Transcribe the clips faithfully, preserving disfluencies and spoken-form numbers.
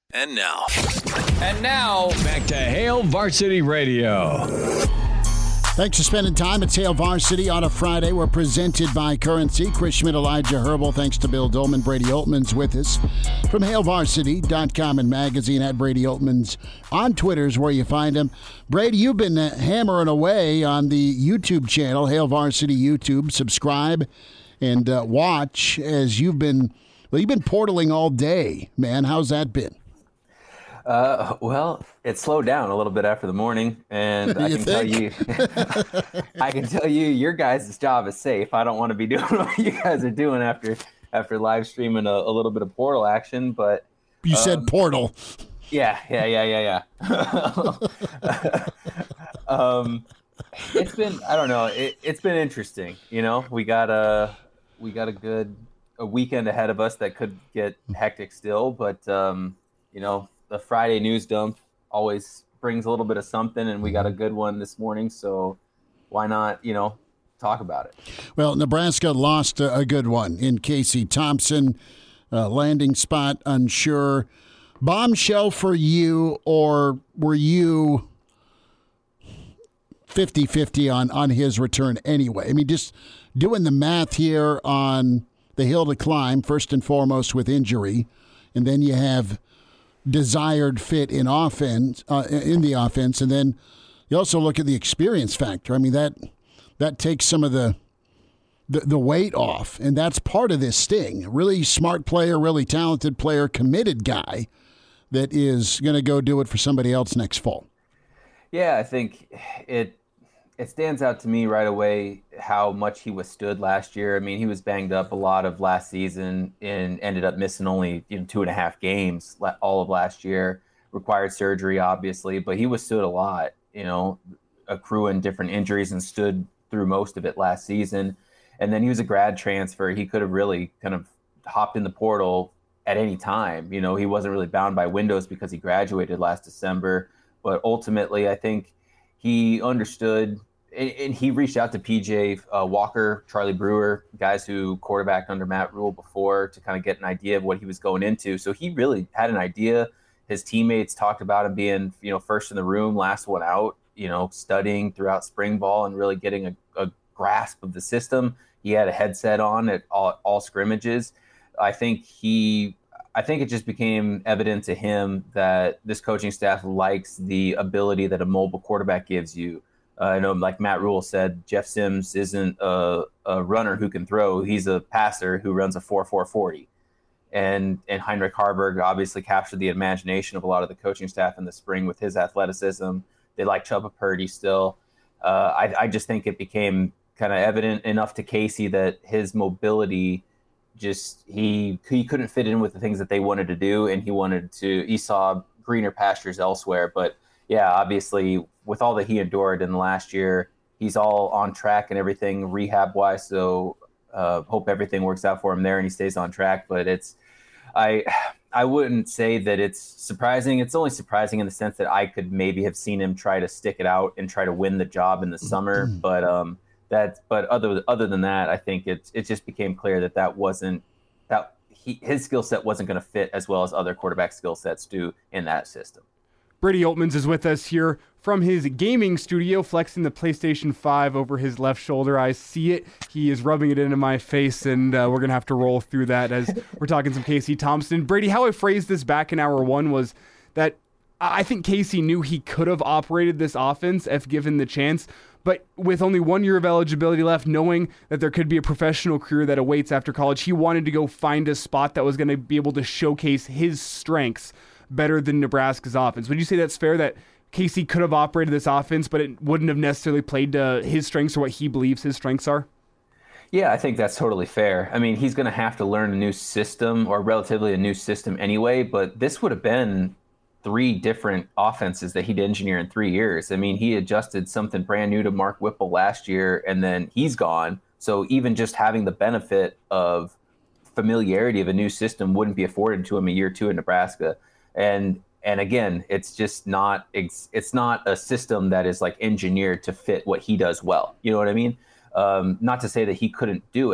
And now. And now, back to Hail Varsity Radio. Thanks for spending time at Hail Varsity on a Friday. We're presented by Currency. Chris Schmidt, Elijah Herbal. Thanks to Bill Dolman. Brady Oltman's with us from hail varsity dot com and magazine at Brady Oltman's on Twitter's where you find him. Brady, you've been hammering away on the YouTube channel, Hail Varsity YouTube. Subscribe and uh, watch as you've been, well, you've been portaling all day, man. How's that been? Uh, well, it slowed down a little bit after the morning, and I can think? tell you, I can tell you, your guys' job is safe. I don't want to be doing what you guys are doing after after live streaming a, a little bit of portal action. But you um, said portal. Yeah, yeah, yeah, yeah, yeah. um, it's been, I don't know, it, it's been interesting. You know, we got a we got a good a weekend ahead of us that could get hectic still, but um, you know. The Friday news dump always brings a little bit of something, and we got a good one this morning, so why not, you know, talk about it? Well, Nebraska lost a, a good one in Casey Thompson, uh, landing spot unsure. Bombshell for you, or were you fifty-fifty on, on his return anyway? I mean, just doing the math here on the hill to climb, first and foremost with injury, and then you have desired fit in offense, uh, in the offense, and then you also look at the experience factor. I mean, that that takes some of the, the the weight off, and that's part of this sting. Really smart player, really talented player, committed guy that is going to go do it for somebody else next fall. Yeah, I think it it stands out to me right away how much he withstood last year. I mean, he was banged up a lot of last season and ended up missing only you know, two and a half games all of last year. Required surgery, obviously, but he withstood a lot, you know, accruing different injuries and stood through most of it last season. And then he was a grad transfer. He could have really kind of hopped in the portal at any time. You know, he wasn't really bound by windows because he graduated last December. But ultimately, I think he understood, and he reached out to P J uh, Walker, Charlie Brewer, guys who quarterbacked under Matt Rule before, to kind of get an idea of what he was going into. So he really had an idea. His teammates talked about him being, you know, first in the room, last one out, you know, studying throughout spring ball and really getting a, a grasp of the system. He had a headset on at all, all scrimmages. I think he, I think it just became evident to him that this coaching staff likes the ability that a mobile quarterback gives you. Uh, I know, like Matt Rule said, Jeff Sims isn't a, a runner who can throw. He's a passer who runs a four four forty. And and Heinrich Harburg obviously captured the imagination of a lot of the coaching staff in the spring with his athleticism. They like Chubba Purdy still. Uh, I, I just think it became kind of evident enough to Casey that his mobility just he he couldn't fit in with the things that they wanted to do, and he wanted to. He saw greener pastures elsewhere, but. Yeah, obviously, with all that he endured in the last year, he's all on track and everything rehab-wise. So, uh, hope everything works out for him there and he stays on track. But it's, I, I wouldn't say that it's surprising. It's only surprising in the sense that I could maybe have seen him try to stick it out and try to win the job in the summer. But um, that, but other other than that, I think it it just became clear that that wasn't that he his skill set wasn't going to fit as well as other quarterback skill sets do in that system. Brady Oltmans is with us here from his gaming studio, flexing the PlayStation five over his left shoulder. I see it. He is rubbing it into my face, and uh, we're going to have to roll through that as we're talking some Casey Thompson. Brady, how I phrased this back in hour one was that I think Casey knew he could have operated this offense if given the chance, but with only one year of eligibility left, knowing that there could be a professional career that awaits after college, he wanted to go find a spot that was going to be able to showcase his strengths better than Nebraska's offense. Would you say that's fair, that Casey could have operated this offense, but it wouldn't have necessarily played to his strengths or what he believes his strengths are? Yeah, I think that's totally fair. I mean, he's going to have to learn a new system, or relatively a new system anyway, but this would have been three different offenses that he'd engineer in three years. I mean, he adjusted something brand new to Mark Whipple last year, and then he's gone. So even just having the benefit of familiarity of a new system wouldn't be afforded to him a year two in Nebraska. And and again, it's just not it's not a system that is like engineered to fit what he does well. You know what I mean? Um, not to say that he couldn't do it,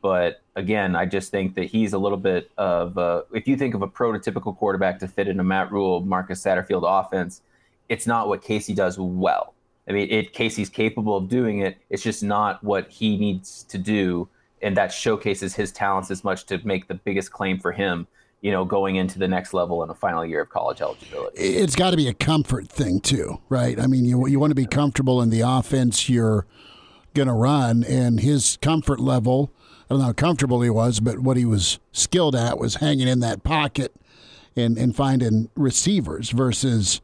But again, I just think that he's a little bit of a, if you think of a prototypical quarterback to fit in a Matt Rule, Marcus Satterfield offense, it's not what Casey does well. I mean, it Casey's capable of doing it. It's just not what he needs to do. And that showcases his talents as much to make the biggest claim for him, you know, going into the next level in a final year of college eligibility. It's got to be a comfort thing too, right? I mean, you you want to be comfortable in the offense you're going to run, and his comfort level, I don't know how comfortable he was, but what he was skilled at was hanging in that pocket and, and finding receivers versus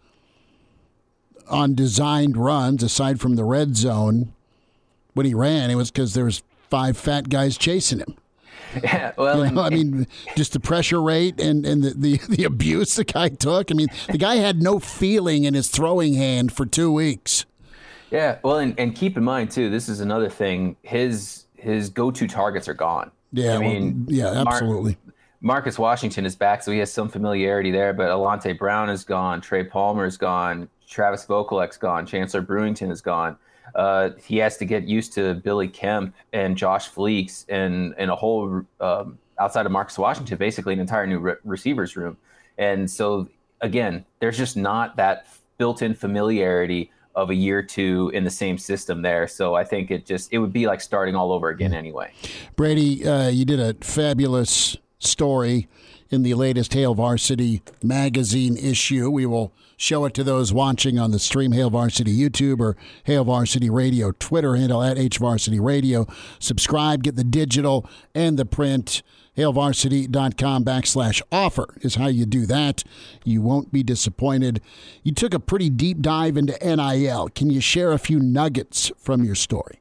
on designed runs, aside from the red zone. When he ran, it was because there was five fat guys chasing him. Yeah, well, you know, and, I mean, just the pressure rate and, and the, the, the abuse the guy took. I mean, the guy had no feeling in his throwing hand for two weeks. Yeah, well, and, and keep in mind, too, this is another thing. His his go-to targets are gone. Yeah, I mean, well, yeah, absolutely. Mar- Marcus Washington is back, so he has some familiarity there, but Alante Brown is gone. Trey Palmer is gone. Travis Vokalek's gone. Chancellor Brewington is gone. Uh, he has to get used to Billy Kemp and Josh Fleeks and, and a whole, um, outside of Marcus Washington, basically an entire new re- receivers room. And so, again, there's just not that built-in familiarity of a year or two in the same system there. So I think it just, it would be like starting all over again anyway. Brady, uh, you did a fabulous story in the latest Hail Varsity magazine issue. We will show it to those watching on the stream, Hail Varsity YouTube or Hail Varsity Radio Twitter handle at H Varsity Radio. Subscribe, get the digital and the print. HailVarsity.com backslash offer is how you do that. You won't be disappointed. You took a pretty deep dive into N I L. Can you share a few nuggets from your story?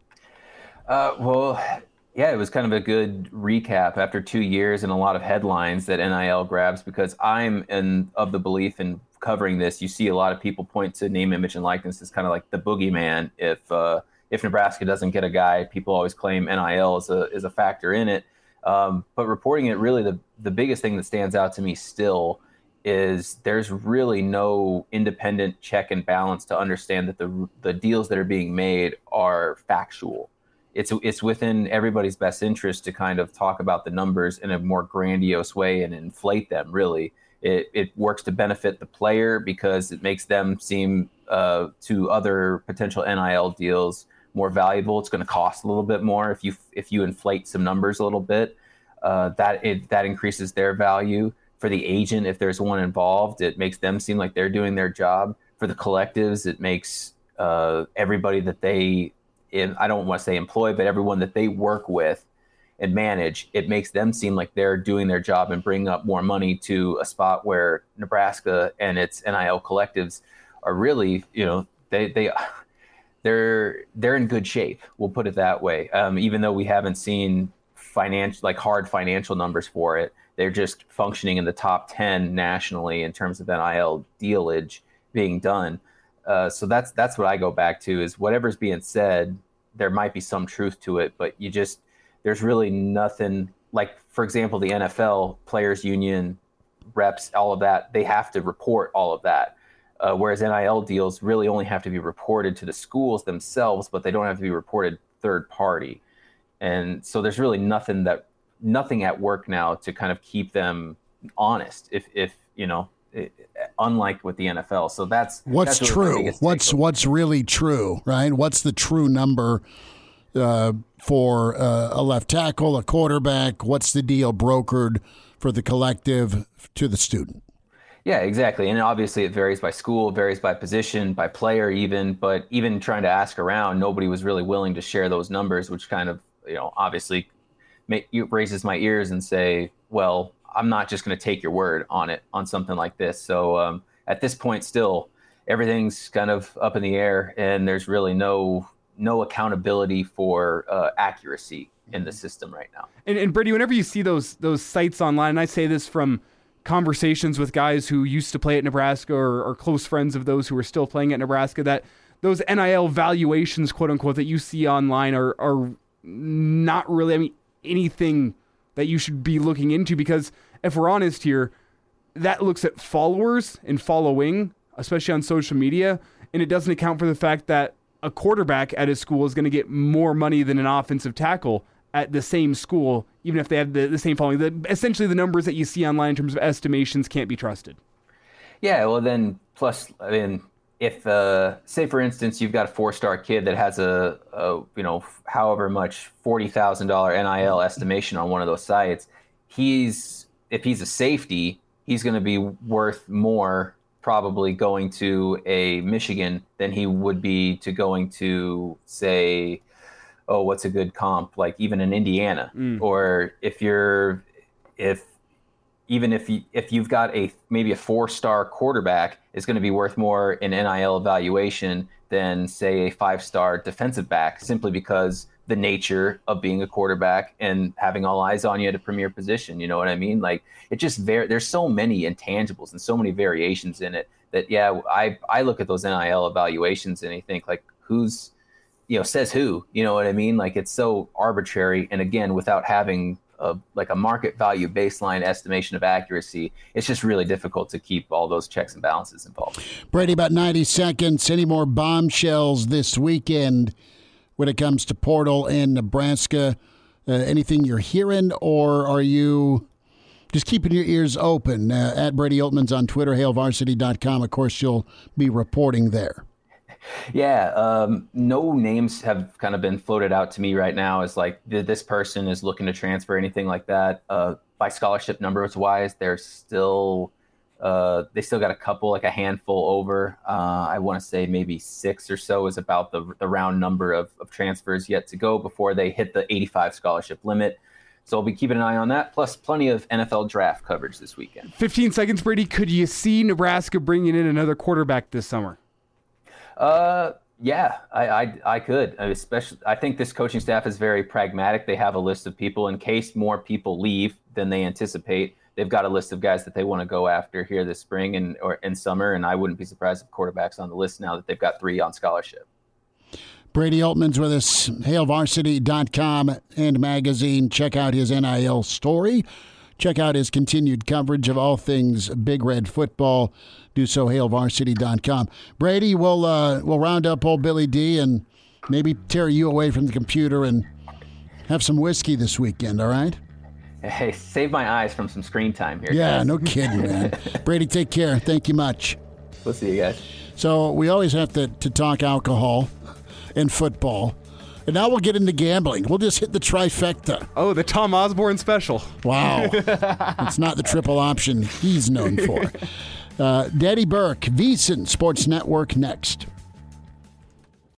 Uh, well, yeah, it was kind of a good recap after two years and a lot of headlines that N I L grabs, because I'm in, of the belief in covering this. You see a lot of people point to name, image, and likeness as kind of like the boogeyman. If uh, if Nebraska doesn't get a guy, people always claim N I L is a is a factor in it. Um, but reporting it, really the, the biggest thing that stands out to me still is there's really no independent check and balance to understand that the the deals that are being made are factual. It's it's within everybody's best interest to kind of talk about the numbers in a more grandiose way and inflate them, really. It, it works to benefit the player because it makes them seem uh, to other potential N I L deals more valuable. It's going to cost a little bit more if you if you inflate some numbers a little bit. Uh, that it, that increases their value. For the agent, if there's one involved, it makes them seem like they're doing their job. For the collectives, it makes uh, everybody that they, in, I don't want to say employ, but everyone that they work with and manage, it makes them seem like they're doing their job and bringing up more money to a spot where Nebraska and its N I L collectives are really, you know, they they. They're they're in good shape. We'll put it that way. Um, even though we haven't seen financial like hard financial numbers for it, they're just functioning in the top ten nationally in terms of N I L dealage being done. Uh, so that's that's what I go back to is whatever's being said, there might be some truth to it, but you just there's really nothing like, for example, the N F L players union reps, all of that. They have to report all of that. Uh, whereas N I L deals really only have to be reported to the schools themselves, but they don't have to be reported third party. And so there's really nothing that nothing at work now to kind of keep them honest. If if you know, it, unlike with the N F L. So that's what's that's really true. What's what's really true, right? What's the true number uh, for uh, a left tackle, a quarterback? What's the deal brokered for the collective to the student? Yeah, exactly. And obviously it varies by school, varies by position, by player even, but even trying to ask around, nobody was really willing to share those numbers, which kind of, you know, obviously make, raises my ears and say, well, I'm not just going to take your word on it, on something like this. So um, at this point still, everything's kind of up in the air and there's really no no accountability for uh, accuracy in the system right now. And, and Brady, whenever you see those those sites online, and I say this from conversations with guys who used to play at Nebraska or, or close friends of those who are still playing at Nebraska, that those N I L valuations, quote unquote, that you see online are, are not really, I mean, anything that you should be looking into, because if we're honest here, that looks at followers and following, especially on social media, and it doesn't account for the fact that a quarterback at his school is going to get more money than an offensive tackle at the same school even if they have the, the same following. The, essentially, the numbers that you see online in terms of estimations can't be trusted. Yeah, well then, plus, I mean, if, uh, say for instance, you've got a four-star kid that has a, a you know, however much forty thousand dollars N I L estimation on one of those sites, he's, if he's a safety, he's going to be worth more probably going to a Michigan than he would be to going to, say, oh, what's a good comp? Like even in Indiana, mm. or if you're, if even if you, if you've got a maybe a four-star quarterback is going to be worth more in N I L evaluation than say a five-star defensive back, simply because the nature of being a quarterback and having all eyes on you at a premier position. You know what I mean? Like it just var- there's so many intangibles and so many variations in it that, yeah, I, I look at those N I L evaluations and I think like who's, you know, says who, you know what I mean? Like it's so arbitrary. And again, without having a, like a market value baseline estimation of accuracy, it's just really difficult to keep all those checks and balances involved. Brady, about ninety seconds. Any more bombshells this weekend when it comes to portal in Nebraska? Uh, anything you're hearing, or are you just keeping your ears open? Uh, at Brady Oltmans on Twitter, hail varsity dot com. Of course, you'll be reporting there. Yeah, um, no names have kind of been floated out to me right now as like this person is looking to transfer, anything like that. Uh, by scholarship numbers wise, they're still uh, they still got a couple, like a handful over. Uh, I want to say maybe six or so is about the the round number of, of transfers yet to go before they hit the eighty-five scholarship limit. So I'll be keeping an eye on that, plus plenty of N F L draft coverage this weekend. fifteen seconds, Brady. Could you see Nebraska bringing in another quarterback this summer? Uh, yeah, I, I, I could. I especially, I think this coaching staff is very pragmatic. They have a list of people in case more people leave than they anticipate. They've got a list of guys that they want to go after here this spring and or in summer, and I wouldn't be surprised if quarterback's on the list now that they've got three on scholarship. Brady Oltmans with us, hail varsity dot com and magazine. Check out his N I L story. Check out his continued coverage of all things Big Red football. Do so, hail varsity dot com. Brady, we'll, uh, we'll round up old Billy D and maybe tear you away from the computer and have some whiskey this weekend, all right? Hey, save my eyes from some screen time here. Yeah, guys. No kidding, man. Brady, take care. Thank you much. We'll see you guys. So we always have to, to talk alcohol and football. And now we'll get into gambling. We'll just hit the trifecta. Oh, the Tom Osborne special. Wow. It's not the triple option he's known for. Uh, Daddy Burke, VSiN Sports Network, next.